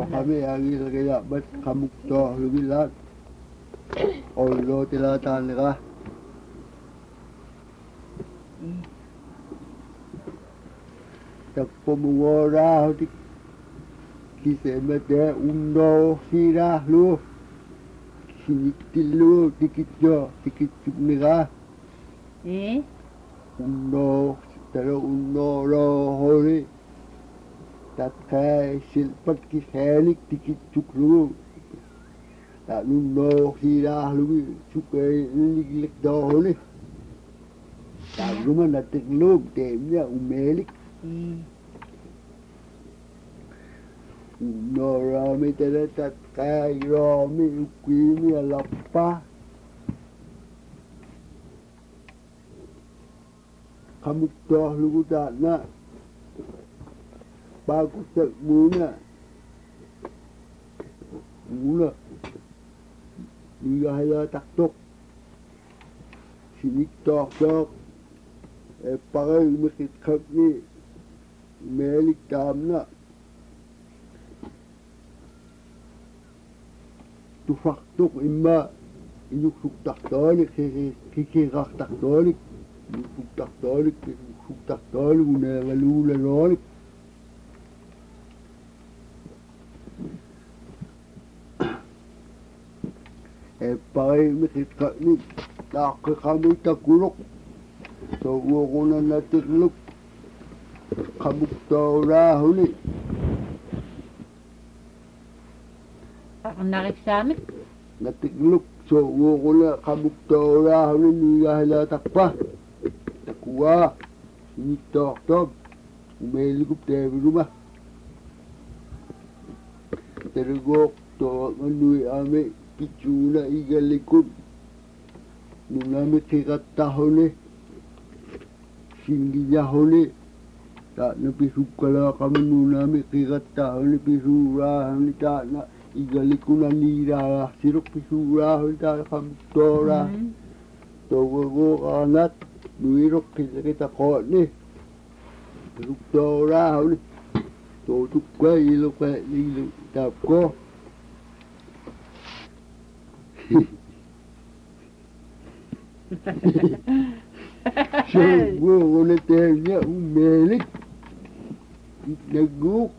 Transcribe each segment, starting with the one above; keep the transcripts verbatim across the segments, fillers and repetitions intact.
kami agi kaya bas kamuk to lubilat olo tilatan ka tapomora hoti kisemete undo sira lu sinitilu tikitjo tikitjuknega eh undo taro undo ro hori tatkai silpat kiselik tikitjuklu ta undo sira lu chukai lik do holi ta luma na tiklub temnya umelik no rami tere tatkai rami ukwimi alappa kamuk to lugu na bagus tak muna muna dia hanya tak tok sinik tok tok eh pakai mikit khap ni melik tam na tu faktuk imma inuk suk tak tolik ki ki rak tak tolik suk tak tolik suk tak tolik una lalu lalu eh pakai mikit khap ni tak kami tak kuluk so uokuna na tikluk kamuk to rahuli Ako nakisamit. natikluk so uokuna kamuk to rahuli niya hala takpa takwa siniktok top umelikup tebi rumah tergok to nganui ame kicuna igalikut nunami kikatahuli singginya huli tak nabi sukala kami nunami kikatahuli pisura huli tak na igalikuna nira siruk pisura huli tak kami tora togo kanat nuirok kita kita kot ni siruk tora huli to tukwa ilok pa ilok tap ko so wo wala tenya umelik naguk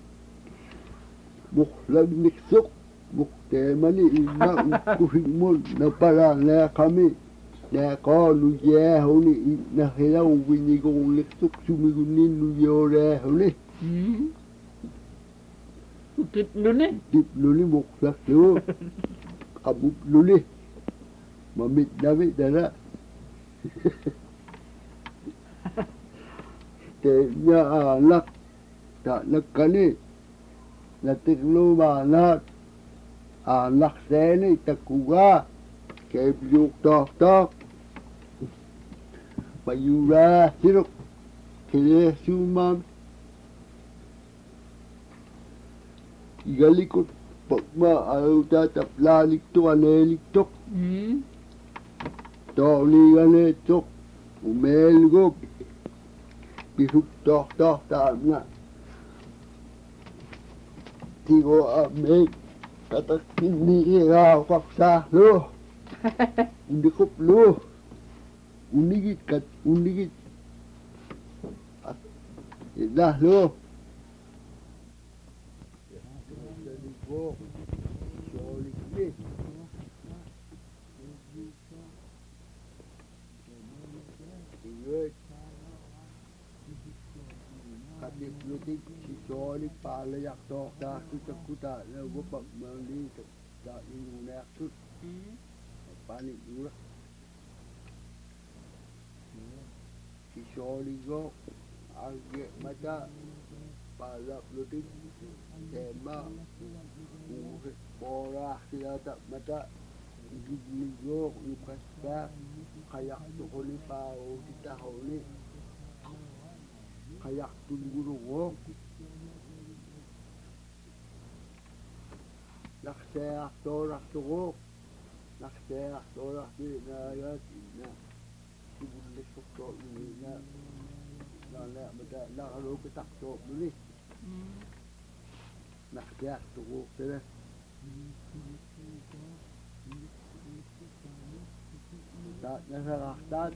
muklag niksok muktemani ina ukuhimon na para na kami na ko luye huli na hilaw winigong niksok sumigunin luyore huli Tip luni tip luli muklag lu kabuk luli mamit damit dara Tenya anak tak nakani natiklu manat anak seni takuga kebyuk tok tok payura siruk kile sumam igalikot pagma ayaw tatap lalik to anelik tok Toli gane tok umelgop bisuk tok tok tamna tigo ame kata kini kira faksa lo undikup lo unigit kat unigit dah lo Kadip lutik si Soli pala yak tok ta kuta kuta na gupak mandi ta inunak tut panik dura si Soli go age mata pala lutik tema pora sila tak mata gigigo lukas ka kayak tukuli pa o kita holi kayak tungguru wong nakseak torak tugo nakseak torak di na yat na tubulis to ni na na na bada na alo ketak to duli naqsiarturuuq tala taat nasarartaat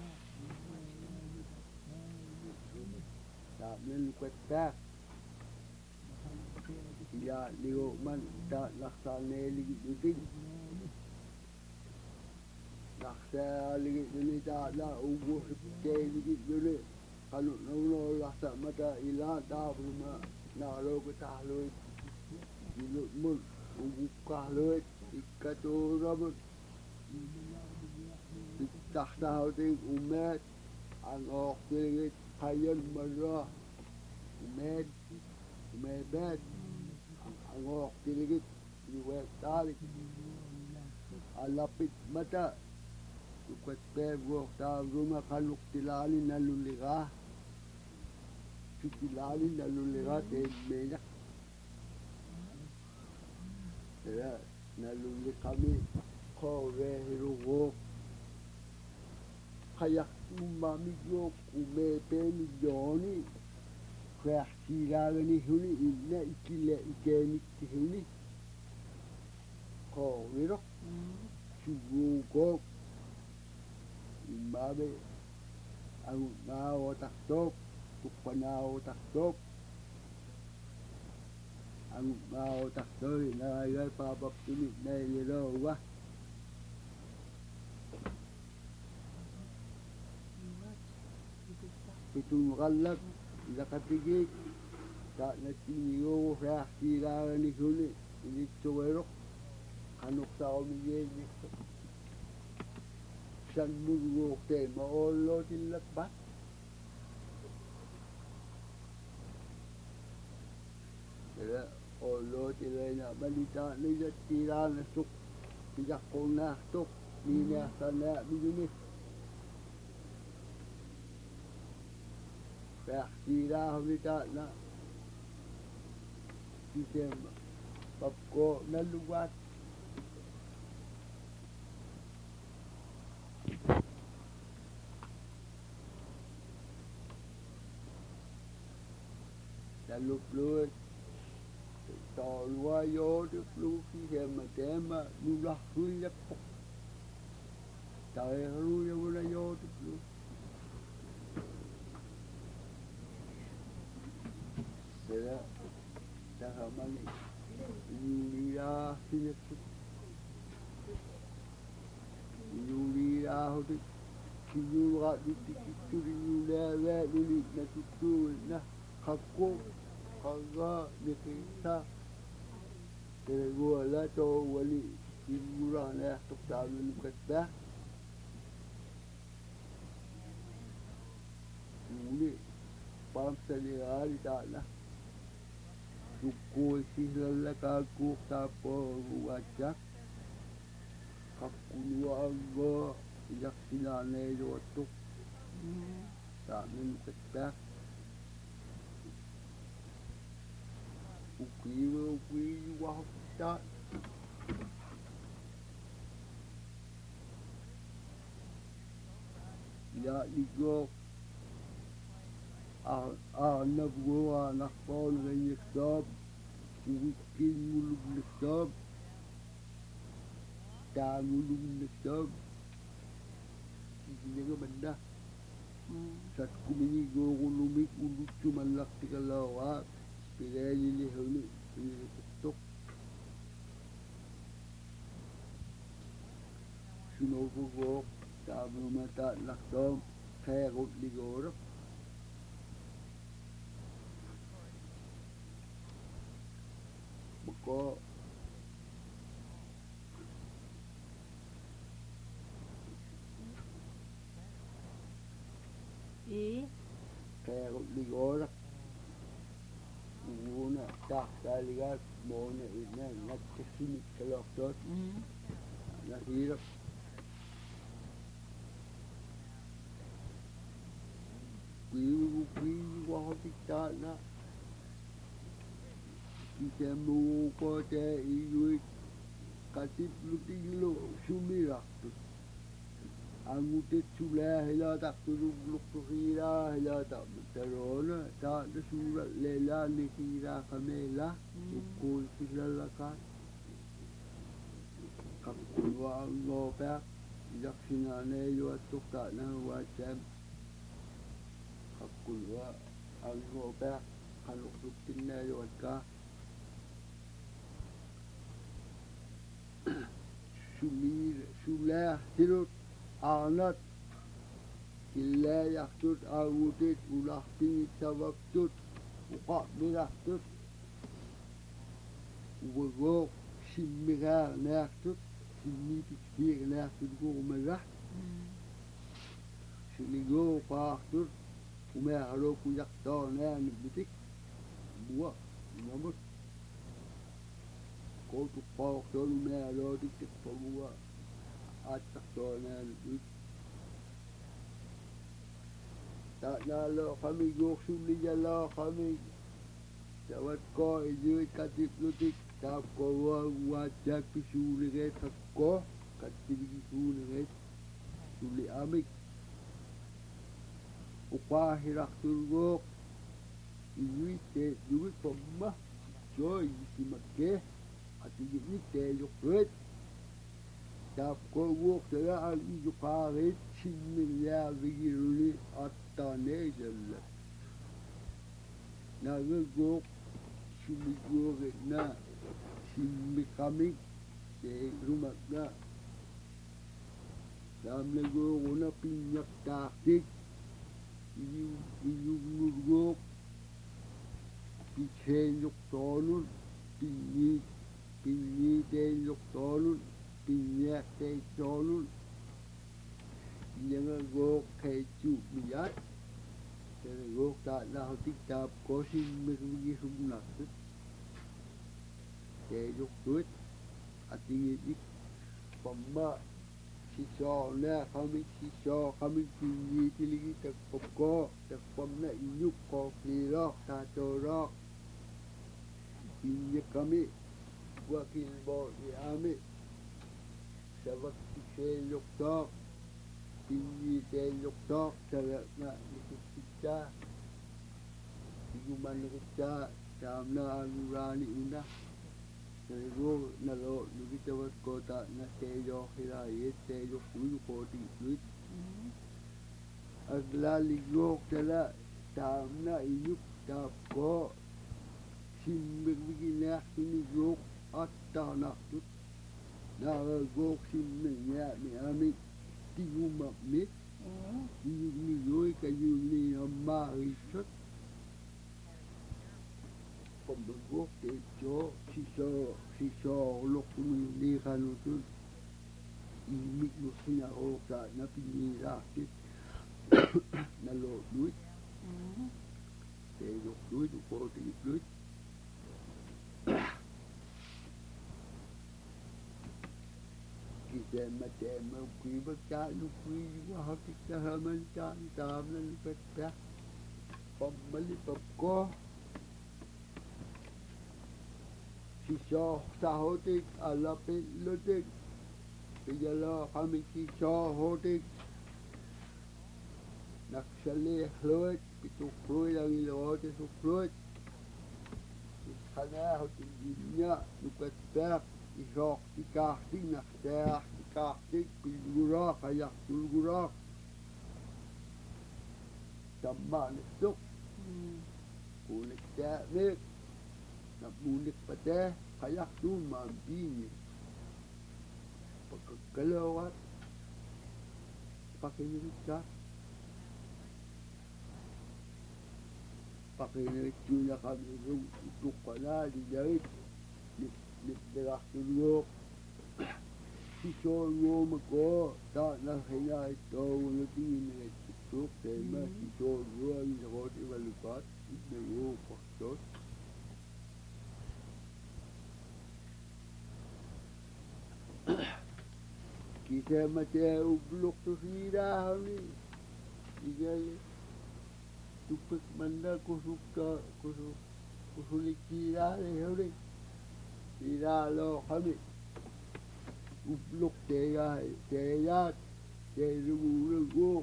taat nanukattaa ja liuman taat naqsaaneeligitnutin naqsaaligitnuni taatla ugussukkeeligitnuni qanu'nuunoollartamata ilaa taavluma naalokutahluit ilutmun ugukkaahluit ikkatuuramut ittahtahutik umeet angoortiligit qayan maraa umeet umeebeet angoortiligit iweettaalik alapit mata ukatpeevuortaavluma qanuqtilaani nalulligaa Tilaali nalulligaa teemmeeñaq ela nalulliqami qooreehiruguuq qayaqtummamiyuuq umeepeeni yooni qeartiilaagani huni inna ikile ikeenikti huni qoowiroq suguuqooq immaame agunnaawotartook tukpanaawotartook agunnaawotartori naagai paapaptuni nailiroova pitunqallak ilaqatigik taatnattiiniguugu reartiilaagani huni ilitsugeroq qanuqsarumiyeeñiqto sanmuguuqteema oollootillappat ela oolootileena malitaanillattiilaanassuq pijaqqunnaartuq miiniartanaa'miguni reartiilaahumi taatna kiseema papkoo nallugaat nallupluit tolua yooduplu kiseema teema nulahruillappoq taeruuyavula yooduplu ela tahamani iuliaasinattu iuliaahutik kiyuulaqaatittikitturiuleavaaluli nakittuuinna qaqqu qagaa niqiissa teleguala too wali immuraanaartortaalunukattаа uuli paamsaligaali taala sukkuissillallakaakkuurtaapporugaatsaak qaqquluaagoo ilarsilaaneeluattuq taanunukattaak ukiiwe ukiiyuahuttaa ja igoo aanavguaanarpoolugayiqtaap ugikkiimmulugniqtaap taangulugniqtaap ikinegamanna satkuminiguugulumik ulutsumallartikalaoraa pileelilihuni ilikuttuq sunovuguoq taamumataallaqtoom qeequtligooruq mako i qeequtligooruq uuna taaqtaaligaat moona ina nakkasimikkalortoot nahiiraq kuiugu kuiuguahotik taana kisemuuqootee iuit qatiplutillu sumirartut angutit sula hela tak turun luk tuhira hela tak terona tak ada surat lela ni kira kamela ukul kilalakan kakua ngopek jaksinane yo atuk tak na wajam kakua ngopek kalau rutin na yo ka sulir sulah tirut anat killa yaktut awutit ulah tingit sawaktut uqa biraktut uwagok simmiga naktut simmi pikir naktut gurmaga siligo qaktut umehalo kujakta na nibitik buah namut kau tu kau tu umehalo dikit buah atak tona nibit tak nalo kami gok suli jala kami jawat ko ijui katip lutik tap ko wajak pisuli ke takko katip pisuli ke suli amik upah hirak turgok ijui te ijui pemah joy simakke ati ijui te yukret tap ko wok tera al ijukarit sinmiya vigiruli attane jalla na gok simigok na simmikamik te rumak na samle gok una pinyak taktik iyu iyu nurgok pichen yuk tonun pinyi pinyi ten yuk tonun pinyak te tonun yang gok kai chu biat te gok ta na tik tap ko sin me gi sum na te yuk tuit ati dik pamma si so na kami si so kami pinyi tiligi tak pokko tak pamna inyuk ko klirok ta torok pinyak kami wakil bo di ami sabak se luk tok pinyi se luk tok sarak na kita iguman kita samna alurani una Nego nalo kita buat kota na tejo hirai tejo kuyu koti kuit agla ligok tela samna iyuk tap ko simbir bigina ini gok atta nak tut na gok simbirnya mi ami tigu makmit tigu ni yoi kayu ni amma risot pembegok tejo siso siso lok ni ni kanu tu imik nusinya oka na pini rakit na lo duit tejo duit ko tejo duit kita macam mungkin berkat mungkin wah kita hamankan taman petah pembeli pokok sisa sahotik alapin lutik pijala kami sisa hotik naksali hluit pitu hluit ang ilo te su hluit kana hotik dinya lupat tak isok ikahtik nakseah ikahtik pilgurak ayak pilgurak sama nesuk kulit tak nak bulik pada kayak tu mampi pakai kelawat pakai rica pakai rica kami untuk pada dijahit di di daerah dulu si solo mako tak nak hanya itu nanti ini itu tema si solo ini roti balukat itu pastor kita macam ublok tu sira ni, dia tupik mana kusuka kusuk kusulik sira ni hari, sira lo kami ublok tiga tiga để nó bù nó vô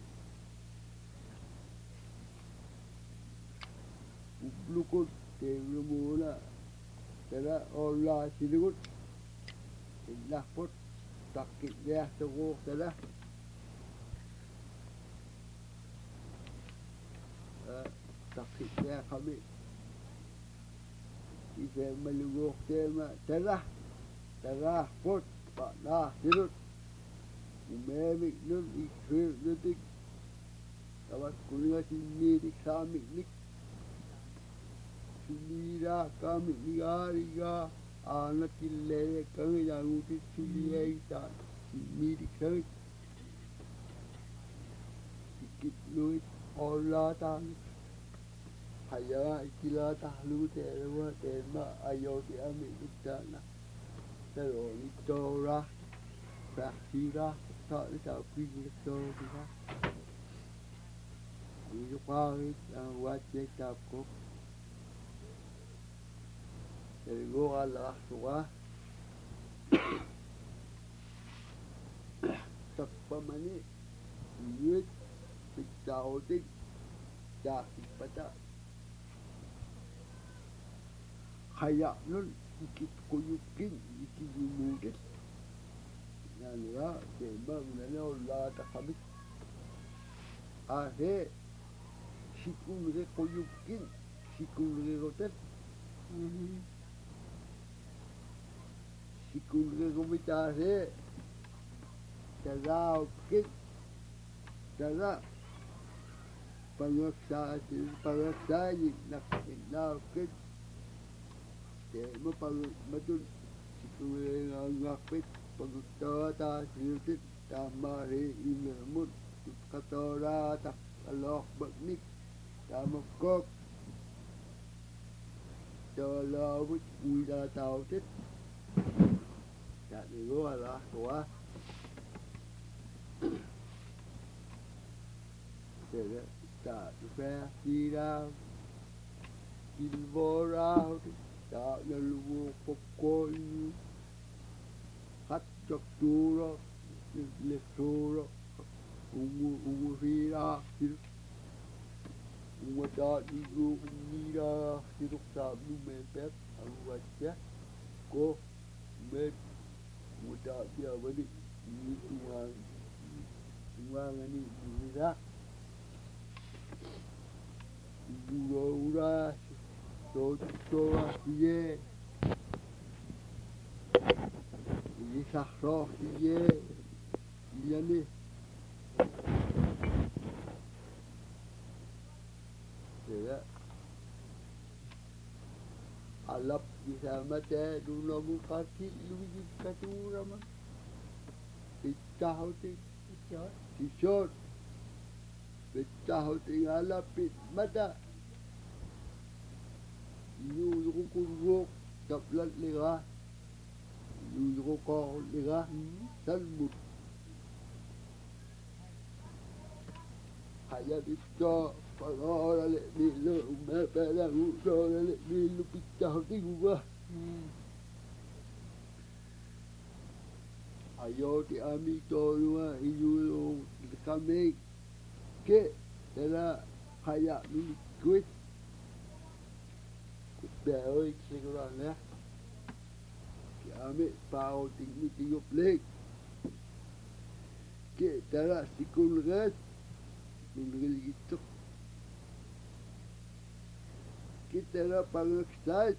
lúc cốt để nó bù là thế là online thì nó cốt thì là cốt đặc biệt ra cho cô thế là đặc biệt ra kami ife malugok tema tara tara cốt bạn na thì nó mẹ mình nó đi khơi nó đi các bạn cũng là chỉ đi đi xa mình đi đi ra cả mình đi ra đi ra à nó chỉ lệ cái người nhà ngu thì chỉ lệ ta đi đi khơi thì kịp lui Allah ta hay là chỉ là ta lui thế mà thế mà ai ở thì mình đi ta na thế rồi đi cho ra ra đi ra thợ đi thợ quy đi cho đi ra đi qua cái qua chơi cặp cốt để go là quá tập mà ní nhớ bị đau đi đã bị bắt hay là nó cái cô yêu kinh cái yêu mua đấy là nữa để mà nó là ta không biết à thế si cũng cái cô yêu kinh si cũng cái cô tết si cũng cái cô biết ta thế ta ra kinh ta ra bằng sa thì bằng sa gì là cái nào kinh để mà bằng mà tôi si cũng cái ngọc biết bằng tơ ta siêu tích ta mà đi in ở một cái tơ ra ta lọt bật nít ta một cốc chờ lo với cùi ra tàu tích ta đi qua là quá để đó ta phải đi ra đi vô ra ta là lu cốc coi hát cho chú đó lịch số đó ung ung phi ra thì ung ta đi ung đi ra thì lúc sau lúc mẹ bé ăn vật chết cô mẹ ung ta giờ mới đi đi ung ăn ung ăn anh đi ra ung ung ra rồi cho về đi sạc sọ đi về đi lên đi để đó alap di sama teh dulu muka kit lu di katu ramah pecah hoti kisot pecah hoti alap pit mata yu yu kuruk tập lật lira yu yu co lira sân bụt hay đi cho phải lo là lệ đi lỡ mẹ bé là ngủ rồi là lệ đi lúc bị chào tiếng quá ayo thì ami to luôn iu luôn kami ke thế là hay đi quyết bé ơi cái đó nè cái ami bao tiếng mi tiếng gốc lên ke thế là sikul gas mình gitu kita lah pangaksan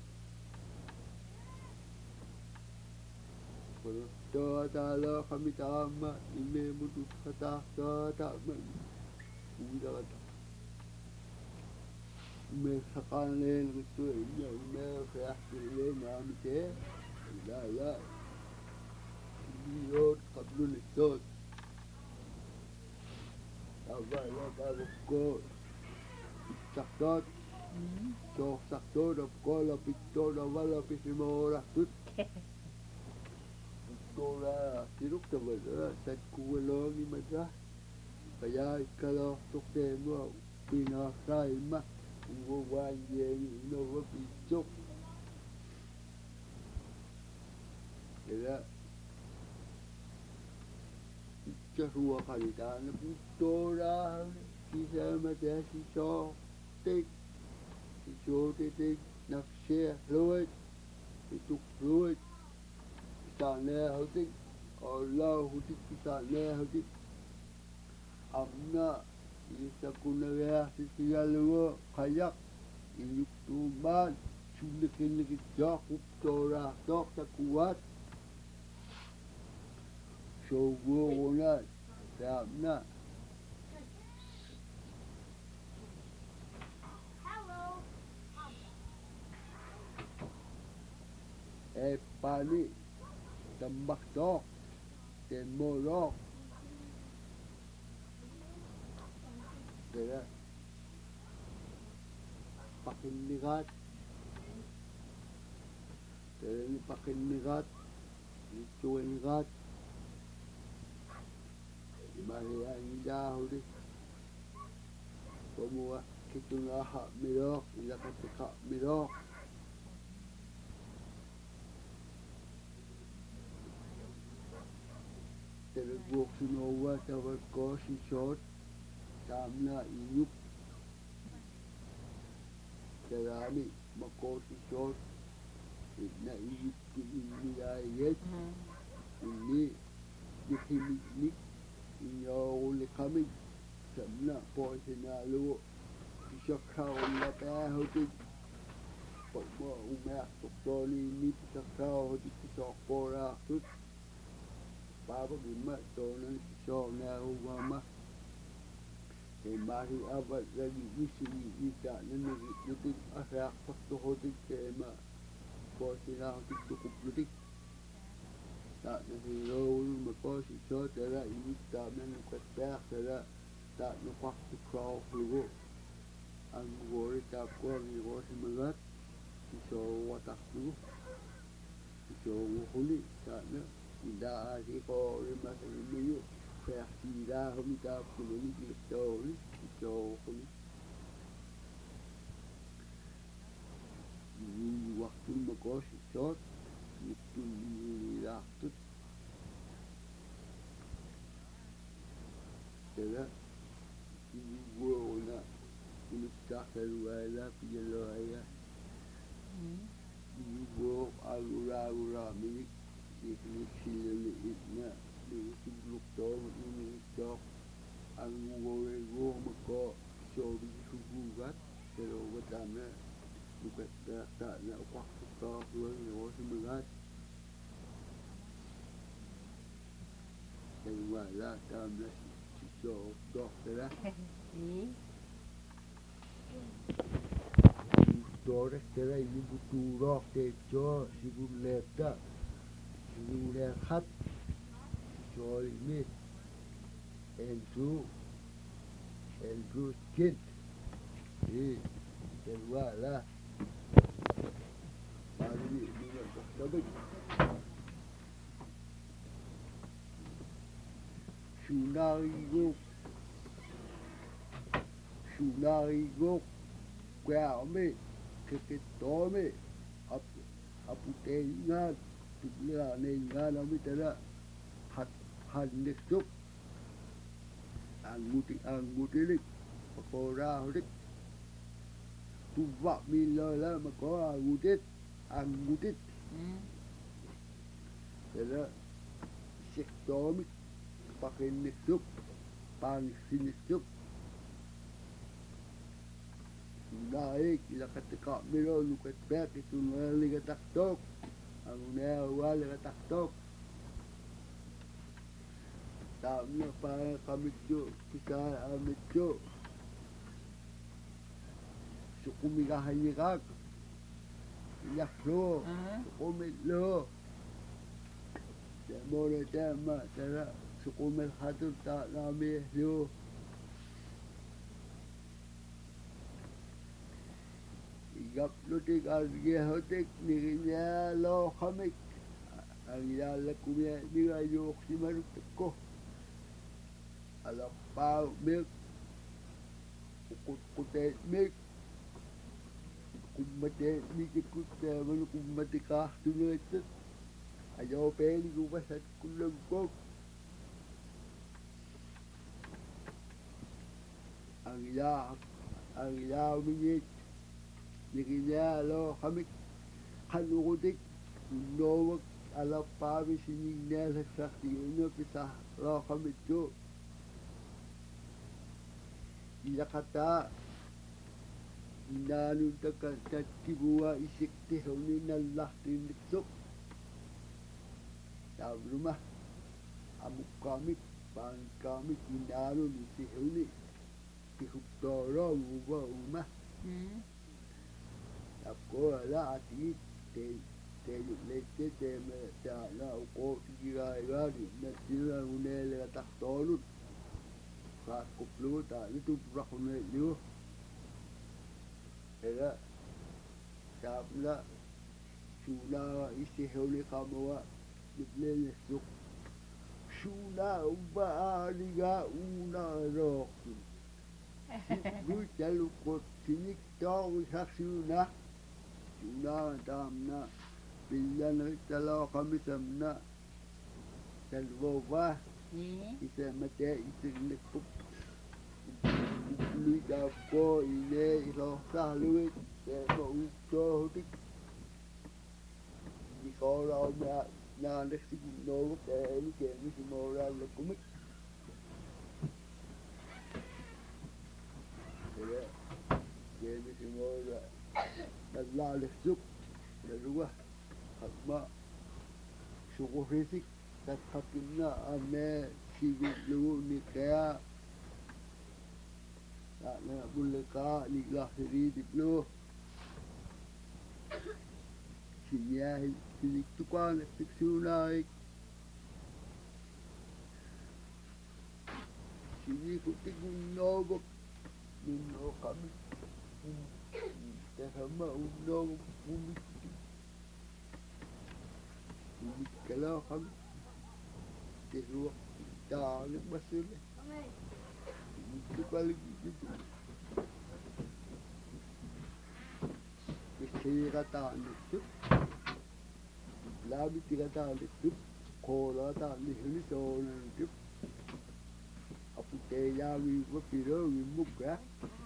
kalau doa tala kami tama ime mutu kata kata men udah kata ime sakan len gitu ya ime kayak len nami te ya ya diot kabul itu apa ya kalau ko sakot cho sakto da cola pitto da vala pisimora tut cola tiruk ta vela sat kulo ni mata kaya kalo tukte mo pina sai ma ngo wan ye no va pitto era Pitcha ruokaltaan puttoraa sisämätä sisoo tik sisoo tik naksee luet pituk luet pitää nähätik Allah hutik pitää nähätik amna isa kunaya sisialuo kayak inyuktuman sulikin jakub tora dokta kuat showguna damna e pani tambak dok ten morok Kaya pakinigat Kaya ni pakinigat Ituinigat Marian dahuli Pemua kita ngahak mirok Ila katika mirok Terguk sinowa Tawar ko si short Tamna inyuk Karami Makoti short Ibna inyuk Iniyayet Ini Dihimiknik Inyawuli kami Samna po sinalo Isakaw na tahotik Pagma umak Tuktoli ni Isakaw Hotik isakora Tut Baba gimat Tonan isok na umama Mari abad lagi isi kita nene detik arak pasto hotik kema posina hotik cukup detik tak nene roll makosi so tera ini tak nene ketah tera tak nupak tu kau lugu anggori tak kau ni kau semangat so watak tu so huli tak ne tidak ada kau lima ribu Persida humita kuluni gitu gitu ini waktu makos shot itu waktu tidak ini gua nak ini tak terluala pijalo ayah ini gua alura alura milik ini silu ini Di sibluk to ini jok ang ngore go mako so di subugat pero wadana bukat ta ta na kwak to ruang no semangat dan wala tamna si so dok tera Dore tera ini butuh rok te jo sibul leta sibul lehat Joy me Andrew Andrew kid eh dan wala mari dia tapi sunari go sunari go kwa me ke ke to me ap apute nga tibla ne nga na mi tera hat Handik tuk Angguti angguti Pakora hodik Tuvak mila lah Maka anggutit Anggutit Kaya Sektomik Pakinik tuk Pangsinik tuk Naik Ila katika milo Lukat bek Itu ngali katak tuk Ang unawa katak tuk Tamna para kami jo kita amit jo sukumi kahayikak yaklo sukumi lo demore tema tera sukumi hatur tak nami lo igap lo tik arge hotik nirinya lo khamik ang yala kumya niga yok si maruk ko Alam pau milk Kukut kutet milk Kumate milk ikut Mana kumate kah tuloy ito Ayaw peli kumasat kulang kok ang ila ang ila minit nikina lo kami kanukutik no ala pavi sinigna sa sakti no pisa lo kami to ila kata nanu takat tibua isikti honi nallah tinitsuk daw rumah amuk kami pan kami nanu si honi Pihutoro uba uma. Ako ala ati te te lete te me ta la ko tiga ga di na tira unele ta tolu. Ka kuplu ta itu rakune liu. Era sabla sula isi holi kamawa dible suk. Sula uba aliga una rok. Gue jalur kot sini tahu saksuna, suna damna, bila kalau kami samna, kalau bah, kita mati itu lekuk, lu dapat ini kalau sahlu itu mau ucap dik, di kalau nak nak nasi gunung, ini kami semua orang lekumik. Jadi semua adalah lesuk, lalu apa syukur fisik, tapi ane sibuk lu ni kaya, tak nak boleh kah nikah sendiri dulu. Siapa sini tukang lesuk sunai, sini kutik gunung. Uno kami, sama uno umit, umit kalau kami terus dah nak masuk, itu paling itu. Tiga tahun itu, lebih tiga tahun itu, kalau tahun ini tahun itu. Aku tanya ibu kira ibu kan,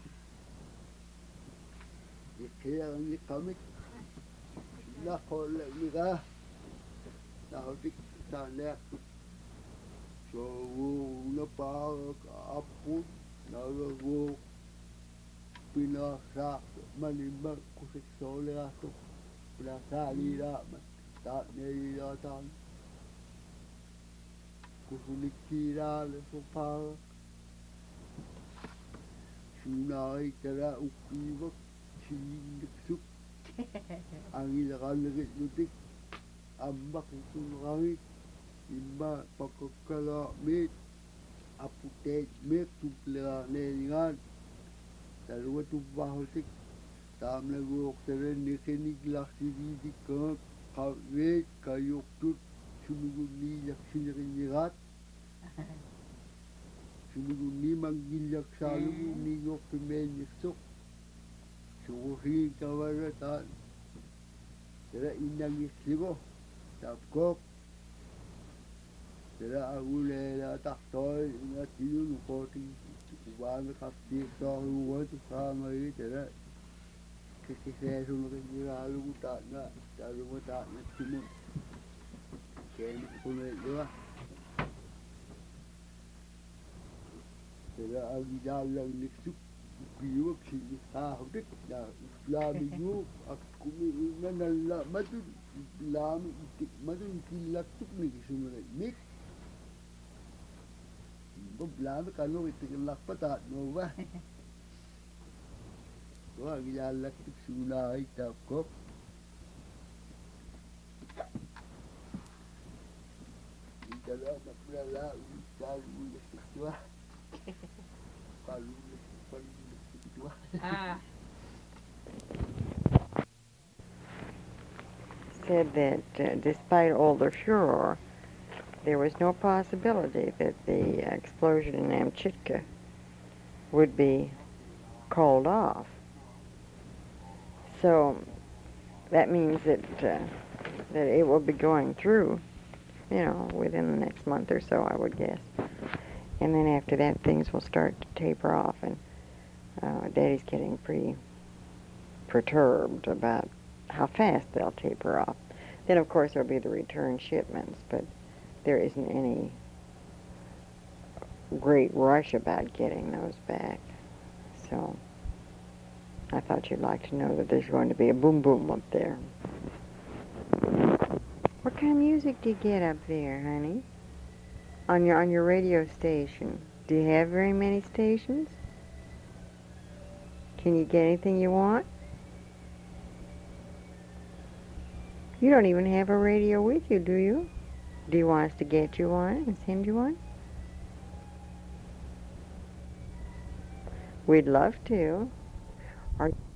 kira ni kami nak kolek ni kah, nak hati tanya, so lepas apa, nak go pinasa manimba kusik soleh tu, pinasa lira, tak ni datang. Kusulik kira lepas sunai kera ukibak silik angin kalagit lutik ambak itu langit imba pakakala met aputet met tupla nengan lalu tu bahutik tam lagu okteren nekenik laksi di ke kawet kayuk tut sumugun ni yakin ringat sumugun ni manggilyak salu ni yok pimen sok suhi kawaratan Tera inang isibo tapkok tera agule la taktoy na tiyu koti kuban kapti so wo tu sama i tera kikise suno kira lu ta na ta lu ta na timu ken kume yo tera agi dalla niksu kiyo kini ah udah dah lami yo aku ni nala matu lami itik matu kilat tu ni semua ni bob lami kalau itik lak patat no ba wah gila lak tu sunai tak kok kalau nak berala kalau itu kalau Ah. Said that uh, despite all the furor, there was no possibility that the explosion in Amchitka would be called off. So that means that uh, that it will be going through, you know, within the next month or so, I would guess. And then after that, things will start to taper off, and Uh, Daddy's getting pretty perturbed about how fast they'll taper off. Then, of course, there'll be the return shipments, but there isn't any great rush about getting those back. So I thought you'd like to know that there's going to be a boom boom up there. What kind of music do you get up there, honey? On your on your radio station? Do you have very many stations? Can you get anything you want? You don't even have a radio with you, do you? Do you want us to get you one and send you one? We'd love to. Are